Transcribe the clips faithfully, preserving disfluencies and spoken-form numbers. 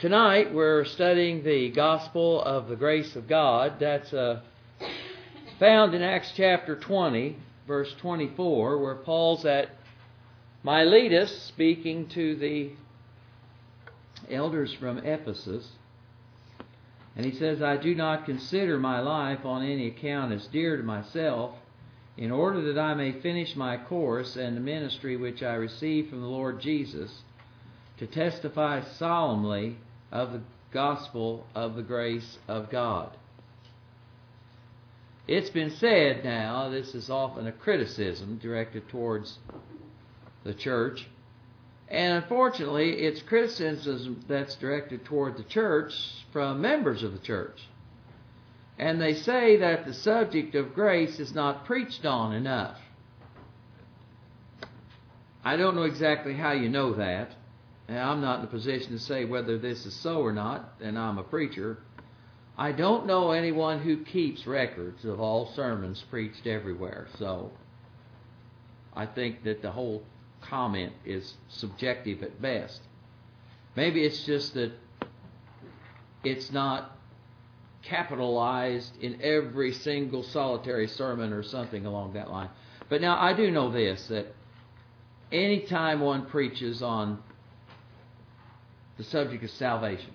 Tonight we're studying the gospel of the grace of God. That's uh, found in Acts chapter twenty, verse twenty-four, where Paul's at Miletus speaking to the elders from Ephesus. And he says, I do not consider my life on any account as dear to myself, in order that I may finish my course and the ministry which I received from the Lord Jesus, to testify solemnly of the gospel of the grace of God. It's been said now, this is often a criticism directed towards the church, and unfortunately it's criticism that's directed toward the church from members of the church. And they say that the subject of grace is not preached on enough. I don't know exactly how you know that. And I'm not in a position to say whether this is so or not, and I'm a preacher. I don't know anyone who keeps records of all sermons preached everywhere. So I think that the whole comment is subjective at best. Maybe it's just that it's not capitalized in every single solitary sermon or something along that line. But now I do know this, that any time one preaches on the subject of salvation,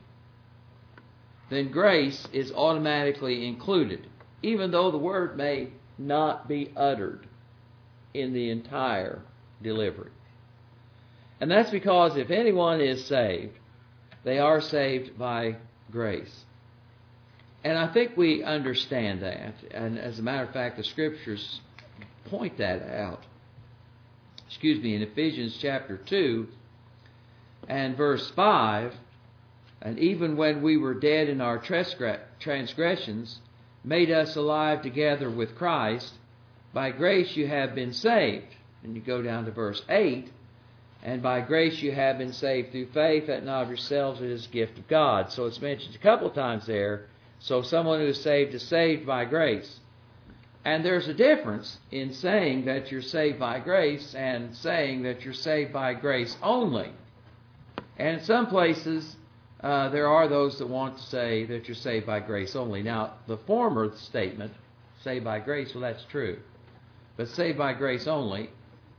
then grace is automatically included, even though the word may not be uttered in the entire delivery. And that's because if anyone is saved, they are saved by grace. And I think we understand that. And as a matter of fact, the Scriptures point that out. Excuse me, in Ephesians chapter two and verse five, and even when we were dead in our transgressions, made us alive together with Christ. By grace you have been saved. And you go down to verse eight. And by grace you have been saved through faith, that not of yourselves, it is a gift of God. So it's mentioned a couple of times there. So someone who is saved is saved by grace. And there's a difference in saying that you're saved by grace and saying that you're saved by grace only. And in some places, uh, there are those that want to say that you're saved by grace only. Now, the former statement, saved by grace, well, that's true. But saved by grace only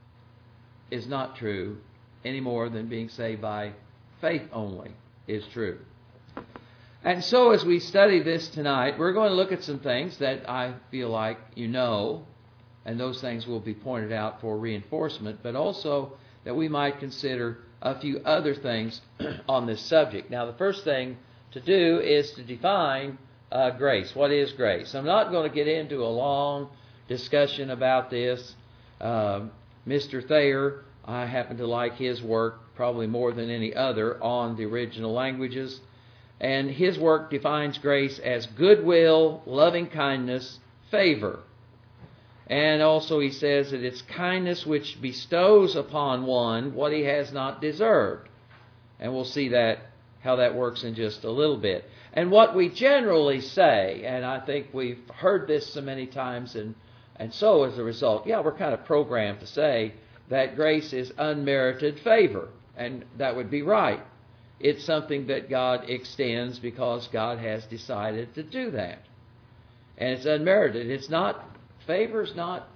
is not true any more than being saved by faith only is true. And so as we study this tonight, we're going to look at some things that I feel like you know, and those things will be pointed out for reinforcement, but also that we might consider a few other things on this subject. Now, the first thing to do is to define uh, grace. What is grace? I'm not going to get into a long discussion about this. Uh, Mister Thayer, I happen to like his work probably more than any other on the original languages. And his work defines grace as goodwill, loving kindness, favor. And also he says that it's kindness which bestows upon one what he has not deserved. And we'll see that how that works in just a little bit. And what we generally say, and I think we've heard this so many times, and, and so as a result, yeah, we're kind of programmed to say that grace is unmerited favor. And that would be right. It's something that God extends because God has decided to do that. And it's unmerited. It's not, favor's not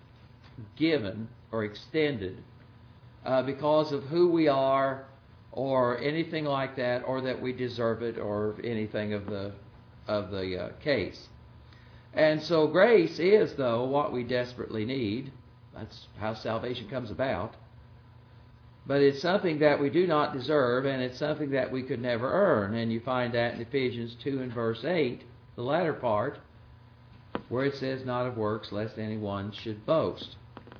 given or extended uh, because of who we are or anything like that, or that we deserve it, or anything of the of the uh, case. And so grace is, though, what we desperately need. That's how salvation comes about. But it's something that we do not deserve, and it's something that we could never earn. And you find that in Ephesians two and verse eight, the latter part, where it says, not of works, lest anyone should boast.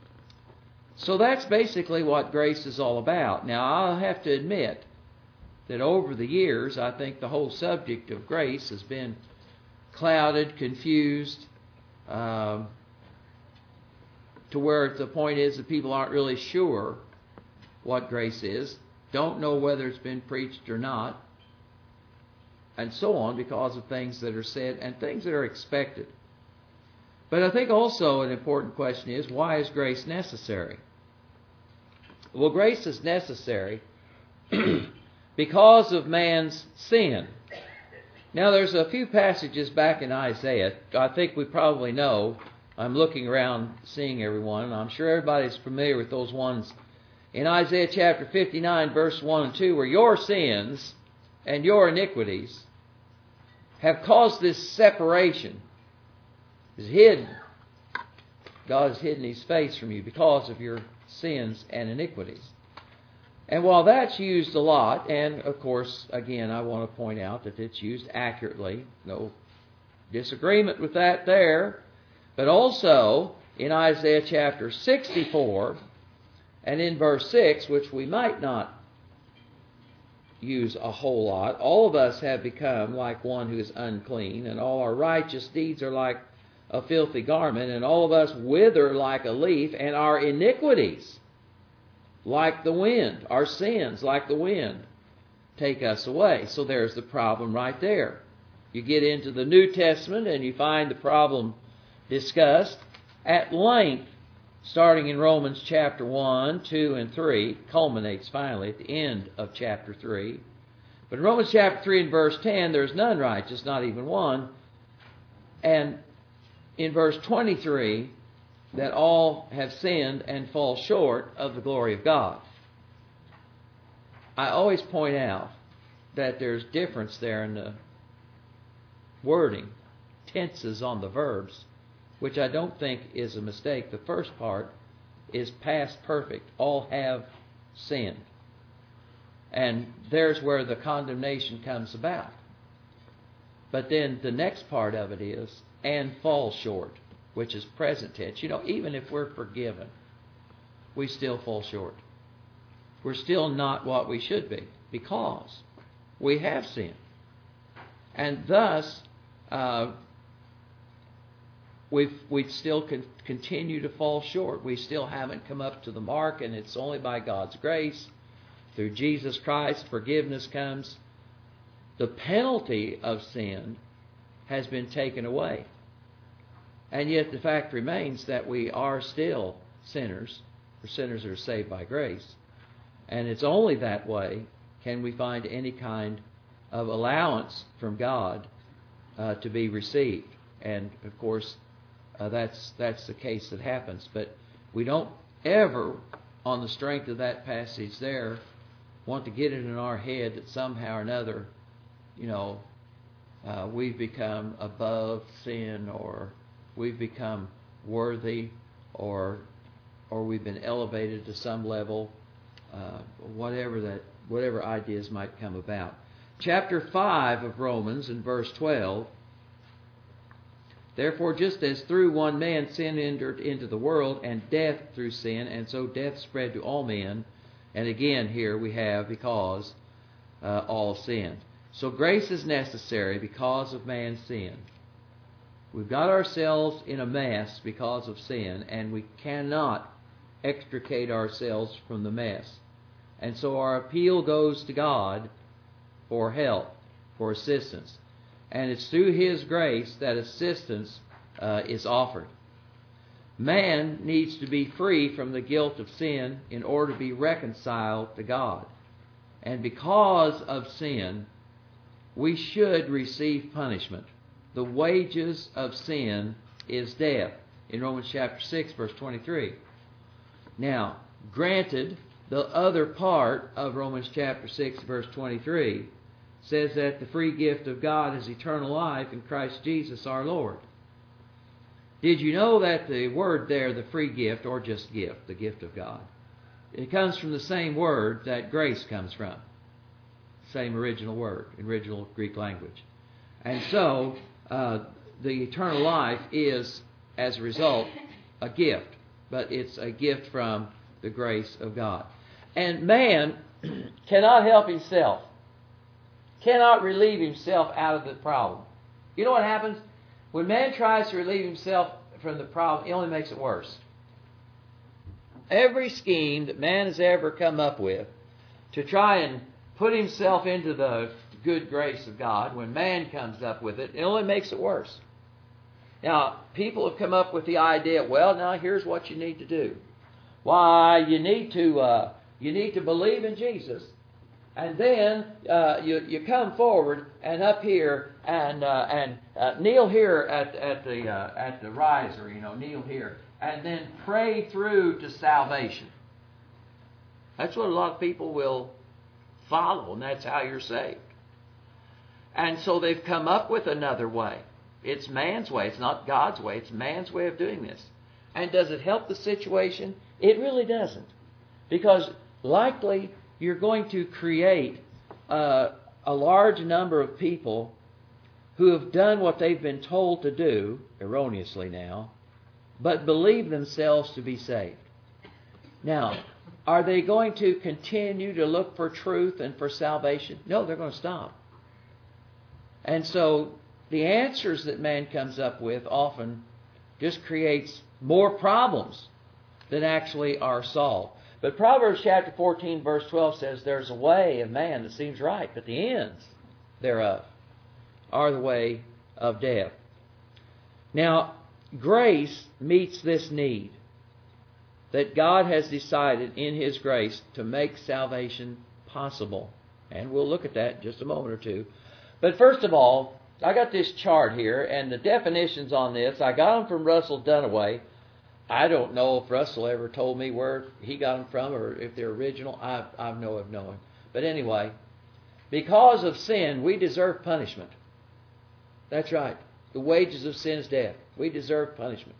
So that's basically what grace is all about. Now, I'll have to admit that over the years, I think the whole subject of grace has been clouded, confused, um, to where the point is that people aren't really sure what grace is, don't know whether it's been preached or not, and so on, because of things that are said and things that are expected. But I think also an important question is, why is grace necessary? Well, grace is necessary because of man's sin. Now there's a few passages back in Isaiah. I think we probably know. I'm looking around seeing everyone, and I'm sure everybody's familiar with those ones in Isaiah chapter fifty-nine, verse one and two, where your sins and your iniquities have caused this separation. Is hidden. God has hidden His face from you because of your sins and iniquities. And while that's used a lot, and of course, again, I want to point out that it's used accurately, no disagreement with that there, but also in Isaiah chapter sixty-four and in verse six, which we might not use a whole lot, all of us have become like one who is unclean, and all our righteous deeds are like a filthy garment, and all of us wither like a leaf, and our iniquities like the wind, our sins like the wind, take us away. So there's the problem right there. You get into the New Testament and you find the problem discussed at length, starting in Romans chapter one, two, and three, culminates finally at the end of chapter three. But in Romans chapter three and verse ten, there's none righteous, not even one. And in verse twenty-three, that all have sinned and fall short of the glory of God. I always point out that there's difference there in the wording, tenses on the verbs, which I don't think is a mistake. The first part is past perfect. All have sinned. And there's where the condemnation comes about. But then the next part of it is, and fall short, which is present tense. You know, even if we're forgiven, we still fall short. We're still not what we should be because we have sinned. And thus, uh, we've, we still can continue to fall short. We still haven't come up to the mark, and it's only by God's grace, through Jesus Christ, forgiveness comes. The penalty of sin has been taken away. And yet the fact remains that we are still sinners, for sinners are saved by grace. And it's only that way can we find any kind of allowance from God uh, to be received. And of course, uh, that's that's the case that happens. But we don't ever, on the strength of that passage there, want to get it in our head that somehow or another, you know, uh, we've become above sin, or we've become worthy, or or we've been elevated to some level, uh, whatever that whatever ideas might come about. Chapter five of Romans in verse twelve. Therefore, just as through one man sin entered into the world, and death through sin, and so death spread to all men. And again here we have because uh, all sinned. So grace is necessary because of man's sin. We've got ourselves in a mess because of sin, and we cannot extricate ourselves from the mess. And so our appeal goes to God for help, for assistance. And it's through His grace that assistance uh, is offered. Man needs to be free from the guilt of sin in order to be reconciled to God. And because of sin, we should receive punishment. The wages of sin is death, in Romans chapter six, verse twenty-three. Now, granted, the other part of Romans chapter six, verse twenty-three, says that the free gift of God is eternal life in Christ Jesus our Lord. Did you know that the word there, the free gift, or just gift, the gift of God, it comes from the same word that grace comes from. Same original word, original Greek language. And so, uh, the eternal life is, as a result, a gift. But it's a gift from the grace of God. And man cannot help himself. Cannot relieve himself out of the problem. You know what happens? When man tries to relieve himself from the problem, it only makes it worse. Every scheme that man has ever come up with to try and put himself into the good grace of God, when man comes up with it, it only makes it worse. Now, people have come up with the idea, well, now here's what you need to do. Why, you need to uh, you need to believe in Jesus, And then uh, you you come forward and up here and uh, and uh, kneel here at at the uh, at the riser, you know, kneel here, and then pray through to salvation. That's what a lot of people will follow, and that's how you're saved. And so they've come up with another way. It's man's way. It's not God's way. It's man's way of doing this. And does it help the situation? It really doesn't, because likely you're going to create uh, a large number of people who have done what they've been told to do, erroneously now, but believe themselves to be saved. Now, are they going to continue to look for truth and for salvation? No, they're going to stop. And so the answers that man comes up with often just creates more problems than actually are solved. But Proverbs chapter fourteen verse twelve says, there's a way of man that seems right, but the ends thereof are the way of death. Now, grace meets this need, that God has decided in His grace to make salvation possible. And we'll look at that in just a moment or two. But first of all, I got this chart here, and the definitions on this, I got them from Russell Dunaway. I don't know if Russell ever told me where he got them from or if they're original. I, I have no way of knowing. But anyway, because of sin, we deserve punishment. That's right. The wages of sin is death. We deserve punishment.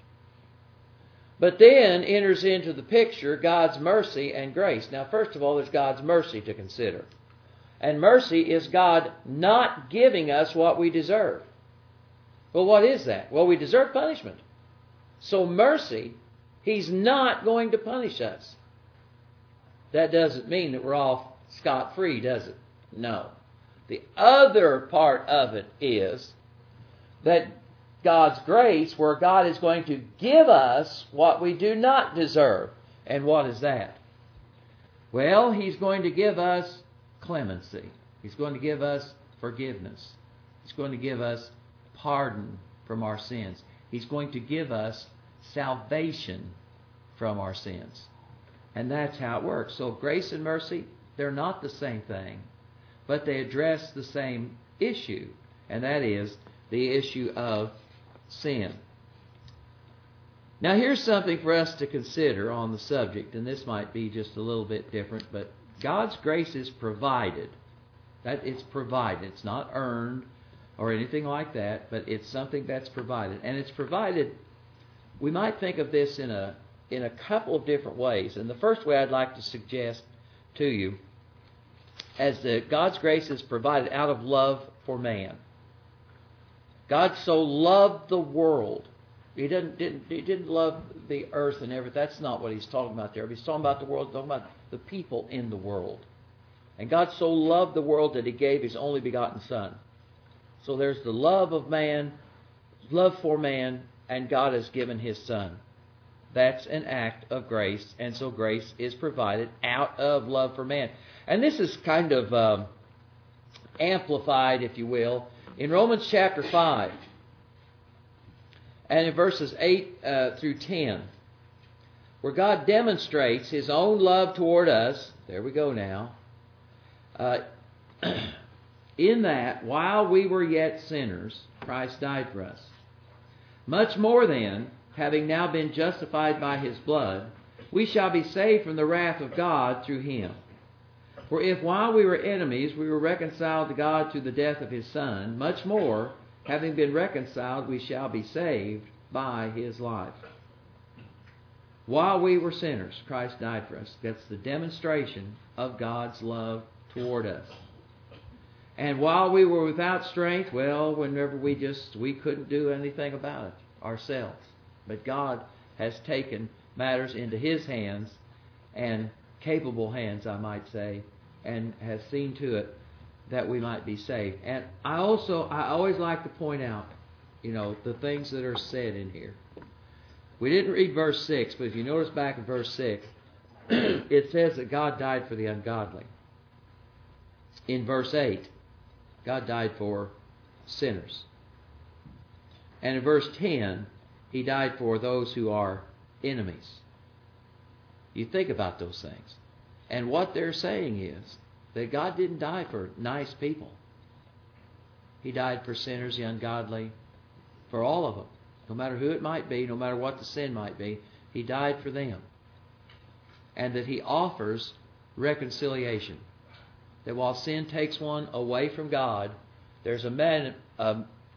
But then enters into the picture God's mercy and grace. Now, first of all, there's God's mercy to consider. And mercy is God not giving us what we deserve. Well, what is that? Well, we deserve punishment. So mercy, He's not going to punish us. That doesn't mean that we're off scot-free, does it? No. The other part of it is that God's grace, where God is going to give us what we do not deserve. And what is that? Well, He's going to give us clemency. He's going to give us forgiveness. He's going to give us pardon from our sins. He's going to give us salvation from our sins. And that's how it works. So grace and mercy, they're not the same thing, but they address the same issue, and that is the issue of sin. Now here's something for us to consider on the subject, and this might be just a little bit different, but God's grace is provided. That it's provided. It's not earned or anything like that, but it's something that's provided. And it's provided, we might think of this in a in a couple of different ways. And the first way I'd like to suggest to you, as the, God's grace is provided out of love for man. God so loved the world. He didn't, didn't, he didn't love the earth and everything. That's not what He's talking about there. He's talking about the world, He's talking about the people in the world. And God so loved the world that He gave His only begotten Son. So there's the love of man, love for man, and God has given His Son. That's an act of grace, and so grace is provided out of love for man. And this is kind of um, amplified, if you will, in Romans chapter five. And in verses eight uh, through ten, where God demonstrates His own love toward us. There we go now. Uh, in that, while we were yet sinners, Christ died for us. Much more then, having now been justified by His blood, we shall be saved from the wrath of God through Him. For if while we were enemies, we were reconciled to God through the death of His Son, much more, having been reconciled, we shall be saved by His life. While we were sinners, Christ died for us. That's the demonstration of God's love toward us. And while we were without strength, well, whenever we just, we couldn't do anything about it ourselves. But God has taken matters into His hands, and capable hands, I might say, and has seen to it that we might be saved. And I also, I always like to point out, you know, the things that are said in here. We didn't read verse six, but if you notice back in verse six, it says that God died for the ungodly. In verse eight, God died for sinners. And in verse ten, He died for those who are enemies. You think about those things. And what they're saying is that God didn't die for nice people. He died for sinners, the ungodly, for all of them. No matter who it might be, no matter what the sin might be, He died for them. And that He offers reconciliation. That while sin takes one away from God, there's a, man, a,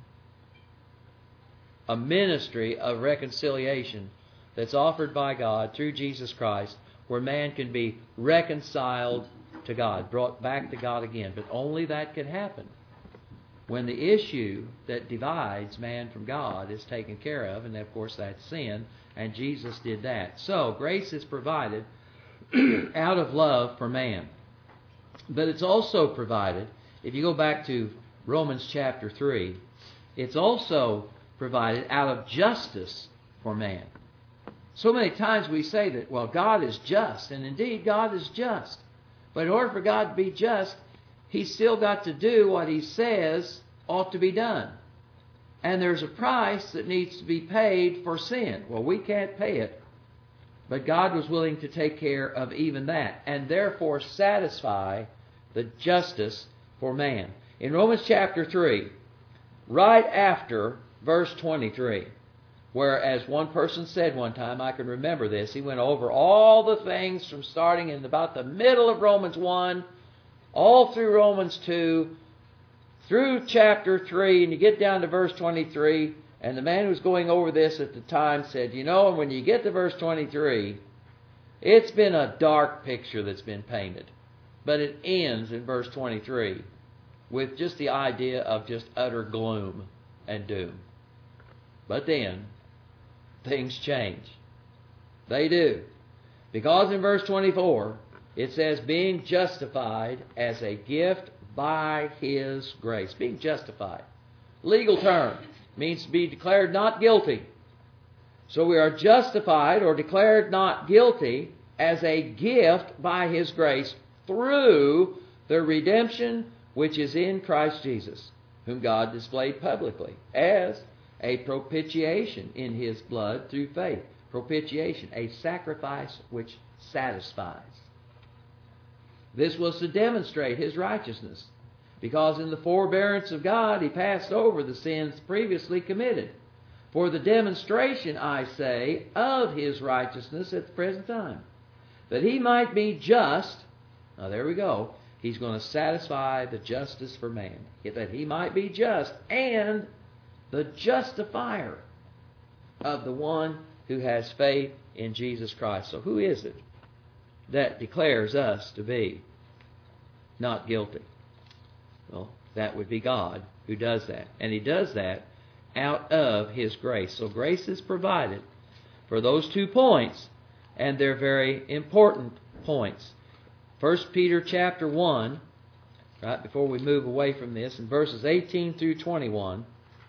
a ministry of reconciliation that's offered by God through Jesus Christ, where man can be reconciled to God, brought back to God again. But only that can happen when the issue that divides man from God is taken care of, and of course that's sin, and Jesus did that. So grace is provided out of love for man. But it's also provided, if you go back to Romans chapter three, it's also provided out of justice for man. So many times we say that, well, God is just, and indeed God is just. But in order for God to be just, He's still got to do what He says ought to be done. And there's a price that needs to be paid for sin. Well, we can't pay it. But God was willing to take care of even that, and therefore satisfy the justice for man. In Romans chapter three, right after verse twenty-three, where, as one person said one time, I can remember this, he went over all the things from starting in about the middle of Romans one, all through Romans two, through chapter three, and you get down to verse twenty-three, and the man who was going over this at the time said, you know, when you get to verse twenty-three, it's been a dark picture that's been painted. But it ends in verse twenty-three with just the idea of just utter gloom and doom. But then, things change. They do. Because in verse twenty-four, it says, being justified as a gift by His grace. Being justified. Legal term. Means to be declared not guilty. So we are justified or declared not guilty as a gift by His grace through the redemption which is in Christ Jesus, whom God displayed publicly as a propitiation in His blood through faith. Propitiation, a sacrifice which satisfies. This was to demonstrate His righteousness, because in the forbearance of God He passed over the sins previously committed, for the demonstration, I say, of His righteousness at the present time, that He might be just. Now there we go. He's going to satisfy the justice for man, that He might be just and the justifier of the one who has faith in Jesus Christ. So who is it that declares us to be not guilty? Well, that would be God who does that. And He does that out of His grace. So grace is provided for those two points, and they're very important points. First Peter chapter one, right before we move away from this, in verses eighteen through twenty-one,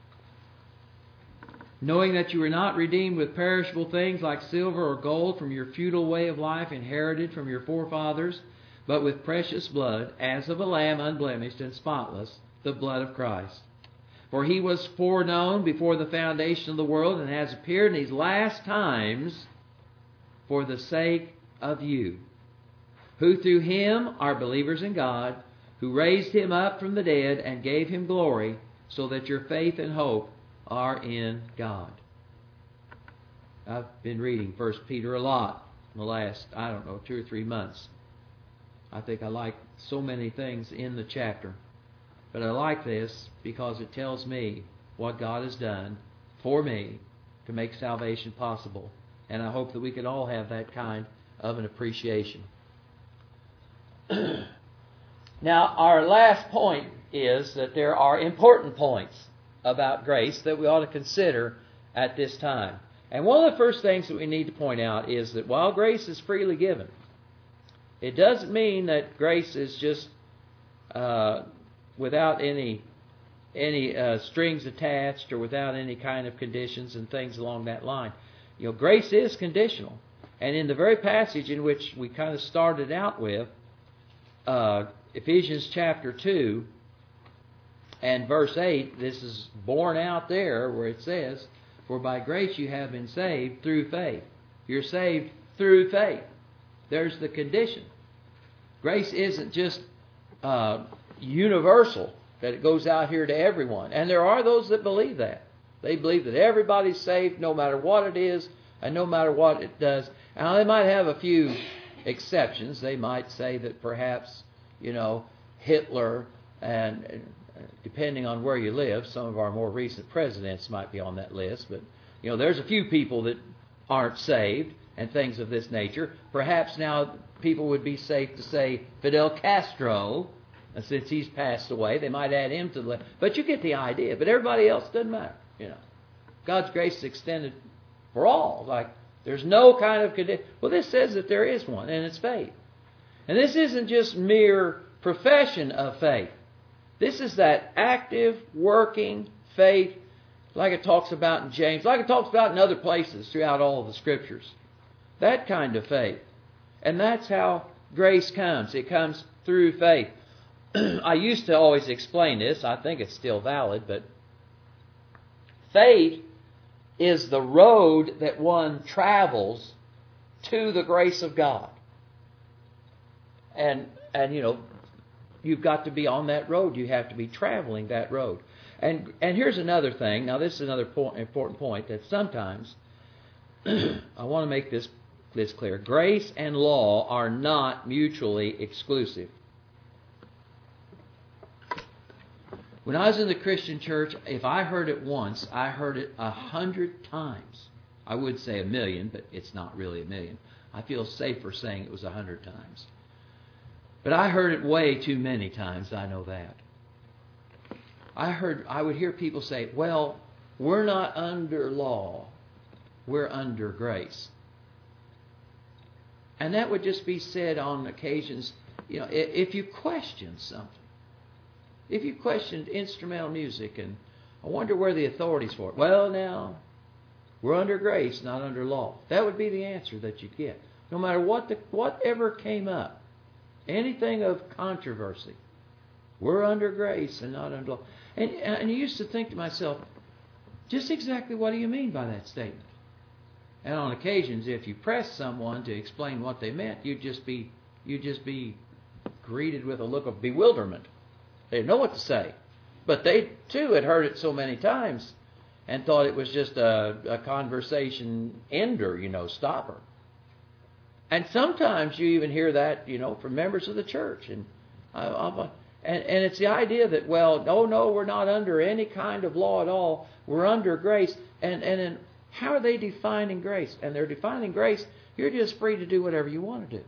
knowing that you were not redeemed with perishable things like silver or gold from your futile way of life inherited from your forefathers, but with precious blood, as of a lamb unblemished and spotless, the blood of Christ. For He was foreknown before the foundation of the world, and has appeared in these last times for the sake of you, who through Him are believers in God, who raised Him up from the dead and gave Him glory, so that your faith and hope are in God. I've been reading First Peter a lot in the last, I don't know, two or three months. I think I like so many things in the chapter. But I like this because it tells me what God has done for me to make salvation possible. And I hope that we can all have that kind of an appreciation. Now, our last point is that there are important points about grace that we ought to consider at this time. And one of the first things that we need to point out is that while grace is freely given, it doesn't mean that grace is just uh, without any any uh, strings attached or without any kind of conditions and things along that line. You know, grace is conditional. And in the very passage in which we kind of started out with, uh, Ephesians chapter two and verse eight, this is borne out there where it says, for by grace you have been saved through faith. You're saved through faith. There's the condition. Grace isn't just uh, universal, that it goes out here to everyone. And there are those that believe that. They believe that everybody's saved no matter what it is and no matter what it does. Now, they might have a few exceptions. They might say that perhaps, you know, Hitler, and depending on where you live, some of our more recent presidents might be on that list. But, you know, there's a few people that aren't saved and things of this nature. Perhaps now people would be safe to say Fidel Castro, and since he's passed away, they might add him to the list. But you get the idea. But everybody else doesn't matter. You know, God's grace is extended for all. Like, there's no kind of condition. Well, this says that there is one, and it's faith. And this isn't just mere profession of faith. This is that active, working faith, like it talks about in James, like it talks about in other places throughout all of the Scriptures. That kind of faith. And that's how grace comes. It comes through faith. I used to always explain this. I think it's still valid, but faith is the road that one travels to the grace of God. And, and you know, you've got to be on that road. You have to be traveling that road. And and here's another thing. Now, this is another point, important point, that sometimes, I want to make this, this clear. Grace and law are not mutually exclusive. When I was in the Christian church, if I heard it once, I heard it a hundred times. I would say a million, but it's not really a million. I feel safer saying it was a hundred times. But I heard it way too many times, I know that. I heard, I would hear people say, well, we're not under law, we're under grace. And that would just be said on occasions, you know, if you question something. If you questioned instrumental music, and I wonder where the authority's for it. Well, now, we're under grace, not under law. That would be the answer that you'd get. No matter what the, whatever came up, anything of controversy, we're under grace and not under law. And, and I used to think to myself, just exactly what do you mean by that statement? And on occasions, if you pressed someone to explain what they meant, you'd just be you'd just be greeted with a look of bewilderment. They didn't know what to say. But they, too, had heard it so many times and thought it was just a, a conversation ender, you know, stopper. And sometimes you even hear that, you know, from members of the church. And, I, I, and, and it's the idea that, well, no, no, we're not under any kind of law at all. We're under grace. And, and then how are they defining grace? And they're defining grace, you're just free to do whatever you want to do.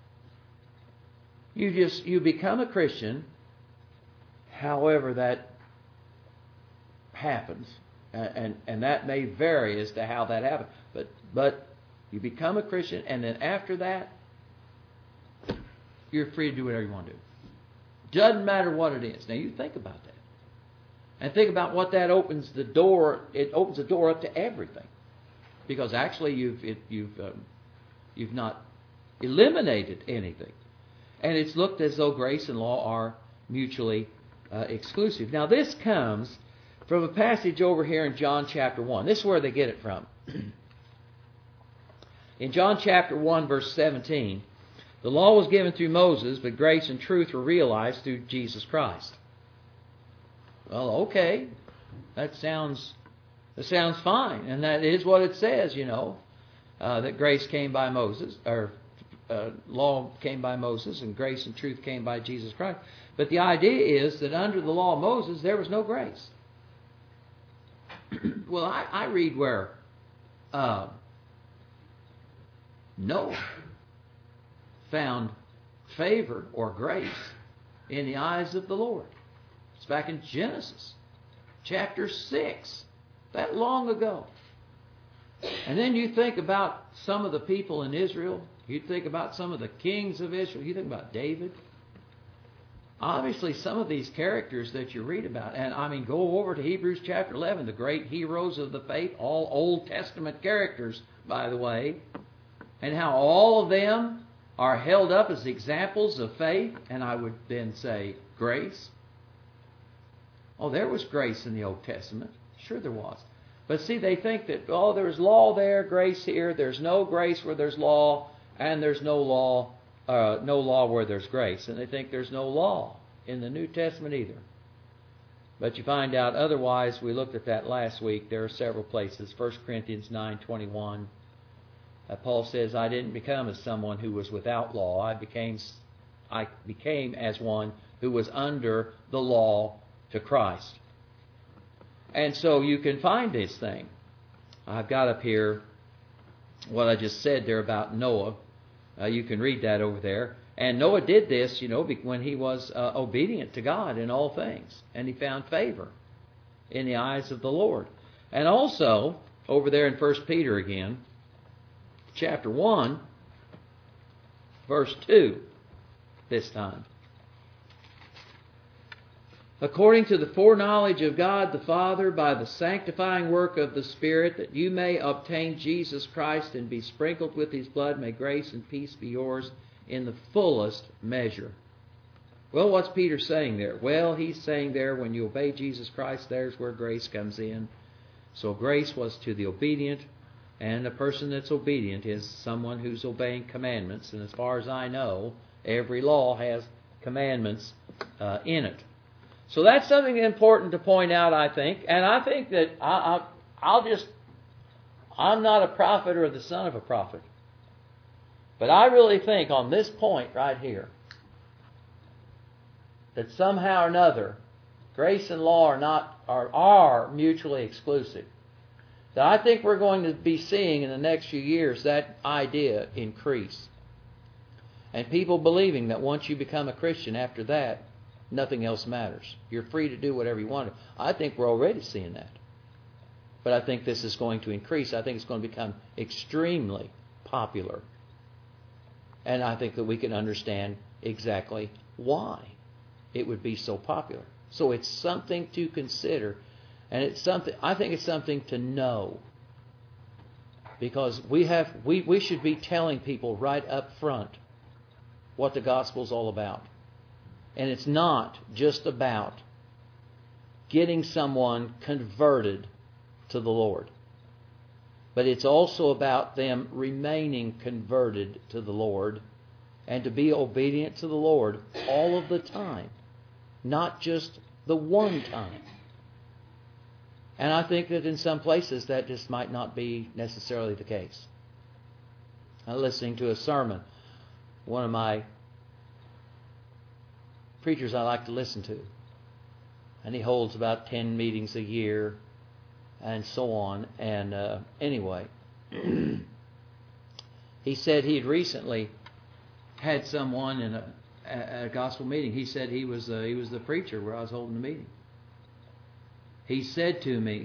You just, you become a Christian however that happens, and, and and that may vary as to how that happens. But but you become a Christian, and then after that, you're free to do whatever you want to do. Doesn't matter what it is. Now you think about that, and think about what that opens the door. It opens the door up to everything, because actually you've it, you've um, you've not eliminated anything, and it's looked as though grace and law are mutually Uh, exclusive. Now this comes from a passage over here in John chapter one. This is where they get it from. In John chapter one, verse seventeen, the law was given through Moses, but grace and truth were realized through Jesus Christ. Well, okay, that sounds that sounds fine, and that is what it says. You know, uh, that grace came by Moses, or uh, law came by Moses, and grace and truth came by Jesus Christ. But the idea is that under the law of Moses, there was no grace. Well, I, I read where uh, Noah found favor or grace in the eyes of the Lord. It's back in Genesis chapter six, that long ago. And then you think about some of the people in Israel. You think about some of the kings of Israel. You think about David. Obviously, some of these characters that you read about, and I mean, go over to Hebrews chapter eleven, the great heroes of the faith, all Old Testament characters, by the way, and how all of them are held up as examples of faith, and I would then say grace. Oh, there was grace in the Old Testament. Sure there was. But see, they think that, oh, there's law there, grace here. There's no grace where there's law, and there's no law Uh, no law where there's grace, and they think there's no law in the New Testament either. But you find out otherwise. We looked at that last week. There are several places. First Corinthians nine twenty-one. Uh, Paul says, I didn't become as someone who was without law. I became, I became as one who was under the law to Christ. And so you can find this thing. I've got up here what I just said there about Noah. Uh, you can read that over there. And Noah did this, you know, when he was uh, obedient to God in all things. And he found favor in the eyes of the Lord. And also, over there in First Peter again, chapter one, verse two, this time. According to the foreknowledge of God the Father, by the sanctifying work of the Spirit, that you may obtain Jesus Christ and be sprinkled with His blood, may grace and peace be yours in the fullest measure. Well, what's Peter saying there? Well, he's saying there, when you obey Jesus Christ, there's where grace comes in. So grace was to the obedient, and a person that's obedient is someone who's obeying commandments. And as far as I know, every law has commandments uh, in it. So that's something important to point out, I think. And I think that I, I, I'll just, I'm not a prophet or the son of a prophet. But I really think on this point right here, that somehow or another, grace and law are not are, are mutually exclusive. That I think we're going to be seeing in the next few years that idea increase. And people believing that once you become a Christian, after that, nothing else matters. You're free to do whatever you want. I think we're already seeing that. But I think this is going to increase. I think it's going to become extremely popular. And I think that we can understand exactly why it would be so popular. So it's something to consider. And it's something, I think it's something to know. Because we have we, we should be telling people right up front what the gospel is all about. And it's not just about getting someone converted to the Lord. But it's also about them remaining converted to the Lord and to be obedient to the Lord all of the time, not just the one time. And I think that in some places that just might not be necessarily the case. I'm listening to a sermon. One of my preachers I like to listen to. And he holds about ten meetings a year and so on. And uh, anyway, he said he had recently had someone in a, a, a gospel meeting. He said he was uh, he was the preacher where I was holding the meeting. He said to me,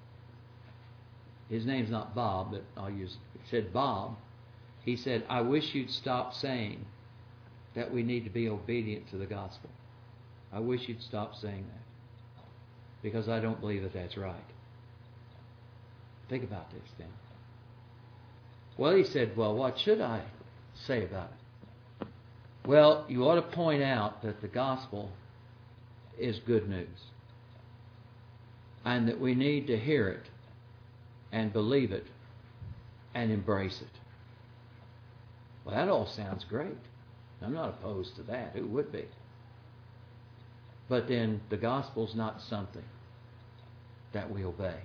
his name's not Bob, but I'll use, he said, Bob, he said, I wish you'd stop saying that we need to be obedient to the gospel. I wish you'd stop saying that. Because I don't believe that that's right. Think about this then. Well, he said, well, what should I say about it? Well, you ought to point out that the gospel is good news. And that we need to hear it and believe it and embrace it. Well, that all sounds great. I'm not opposed to that. Who would be? But then the gospel's not something that we obey.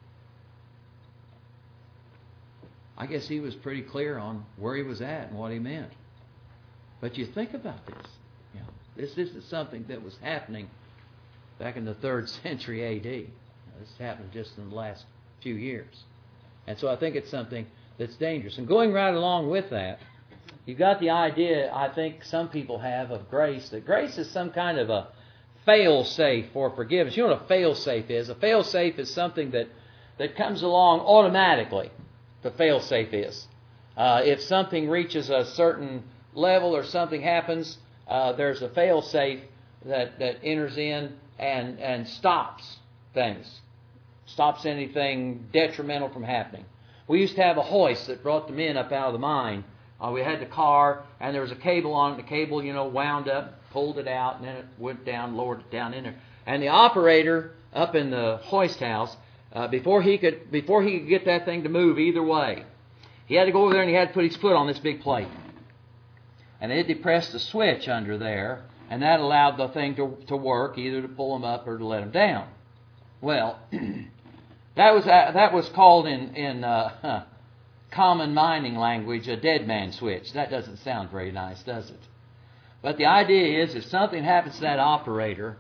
I guess he was pretty clear on where he was at and what he meant. But you think about this. You know, this isn't something that was happening back in the third century A D. This happened just in the last few years. And so I think it's something that's dangerous. And going right along with that, you've got the idea, I think some people have, of grace, that grace is some kind of a fail-safe for forgiveness. You know what a fail-safe is? A fail-safe is something that, that comes along automatically. The fail-safe is. Uh, if something reaches a certain level or something happens, uh, there's a fail-safe that, that enters in and, and stops things. Stops anything detrimental from happening. We used to have a hoist that brought the men up out of the mine. Uh, we had the car, and there was a cable on it. The cable, you know, wound up, pulled it out, and then it went down, lowered it down in there. And the operator up in the hoist house, uh, before he could before he could get that thing to move either way, he had to go over there and he had to put his foot on this big plate. And they depressed the switch under there, And that allowed the thing to, to work, either to pull them up or to let them down. Well, that was uh, that was called in, in uh, common mining language a dead man switch. That doesn't sound very nice, does it? But the idea is if something happens to that operator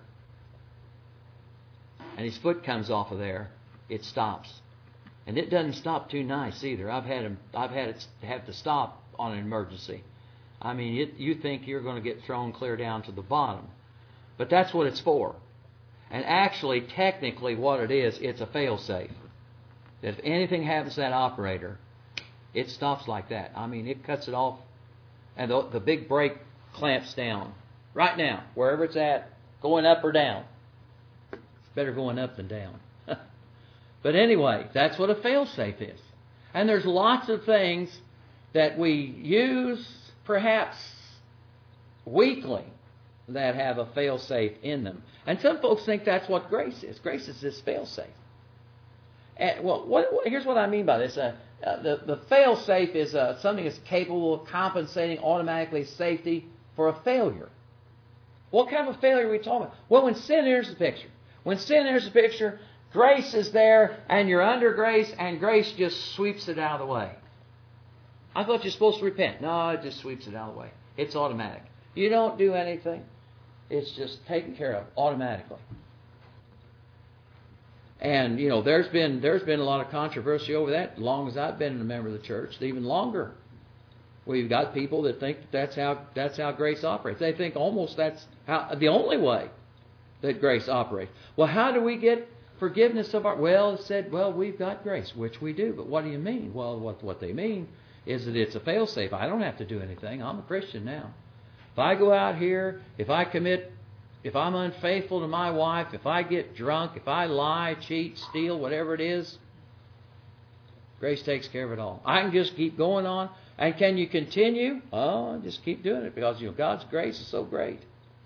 and his foot comes off of there, it stops. And it doesn't stop too nice either. I've had him, I've had it have to stop on an emergency. I mean, it, you think you're going to get thrown clear down to the bottom. But that's what it's for. And actually, technically, what it is, it's a fail-safe. That if anything happens to that operator, it stops like that. I mean, it cuts it off, and the, the big brake clamps down. Right now, wherever it's at, going up or down. It's better going up than down. But anyway, that's what a fail-safe is. And there's lots of things that we use, perhaps weekly, that have a fail-safe in them. And some folks think that's what grace is. Grace is this fail-safe. And, well, what, what, here's what I mean by this. Uh, uh, the, the fail-safe is uh, something that's capable of compensating automatically safety for a failure. What kind of a failure are we talking about? Well, when sin enters the picture. When sin enters the picture, grace is there, and you're under grace, and grace just sweeps it out of the way. I thought you're supposed to repent. No, it just sweeps it out of the way. It's automatic. You don't do anything. It's just taken care of automatically. And, you know, there's been there's been a lot of controversy over that as long as I've been a member of the church, even longer. We've got people that think that that's how that's how grace operates. They think almost that's how, the only way that grace operates. Well, how do we get forgiveness of our... Well, it said, well, we've got grace, which we do. But what do you mean? Well, what, what they mean is that it's a fail-safe. I don't have to do anything. I'm a Christian now. If I go out here, if I commit, if I'm unfaithful to my wife, if I get drunk, if I lie, cheat, steal, whatever it is, grace takes care of it all. I can just keep going on. And can you continue? Oh, just keep doing it because, you know, God's grace is so great.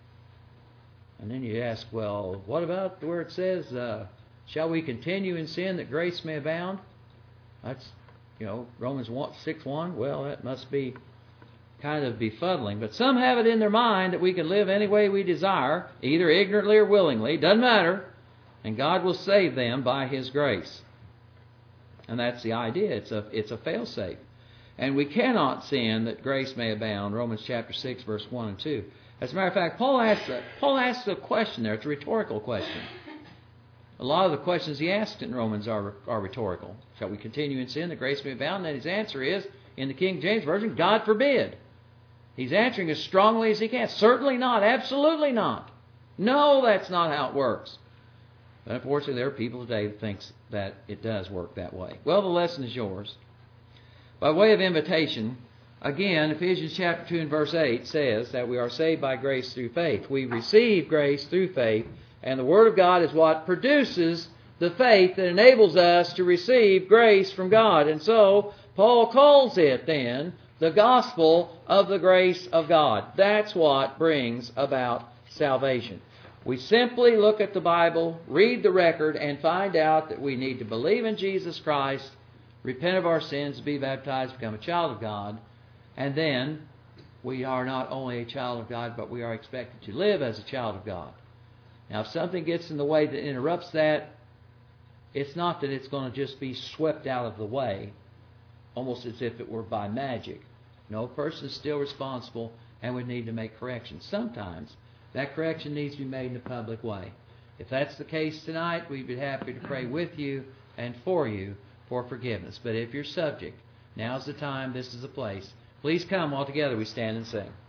And then you ask, well, what about where it says, uh, shall we continue in sin that grace may abound? That's, you know, Romans six one. Well, that must be kind of befuddling. But some have it in their mind that we can live any way we desire, either ignorantly or willingly. Doesn't matter. And God will save them by His grace. And that's the idea. It's a, it's a fail-safe. And we cannot sin that grace may abound. Romans chapter six, verse one and two. As a matter of fact, Paul asks, a, Paul asks a question there. It's a rhetorical question. A lot of the questions he asked in Romans are, are rhetorical. Shall we continue in sin that grace may abound? And his answer is, in the King James Version, God forbid. He's answering as strongly as he can. Certainly not. Absolutely not. No, that's not how it works. But unfortunately, there are people today that think that it does work that way. Well, the lesson is yours. By way of invitation, again, Ephesians chapter two and verse eight says that we are saved by grace through faith. We receive grace through faith, and the Word of God is what produces the faith that enables us to receive grace from God. And so, Paul calls it then the gospel of the grace of God. That's what brings about salvation. We simply look at the Bible, read the record, and find out that we need to believe in Jesus Christ, repent of our sins, be baptized, become a child of God, and then we are not only a child of God, but we are expected to live as a child of God. Now, if something gets in the way that interrupts that, it's not that it's going to just be swept out of the way, almost as if it were by magic. No, a person is still responsible and would need to make corrections. Sometimes that correction needs to be made in a public way. If that's the case tonight, we'd be happy to pray with you and for you for forgiveness. But if you're subject, now's the time, this is the place. Please come while together we stand and sing.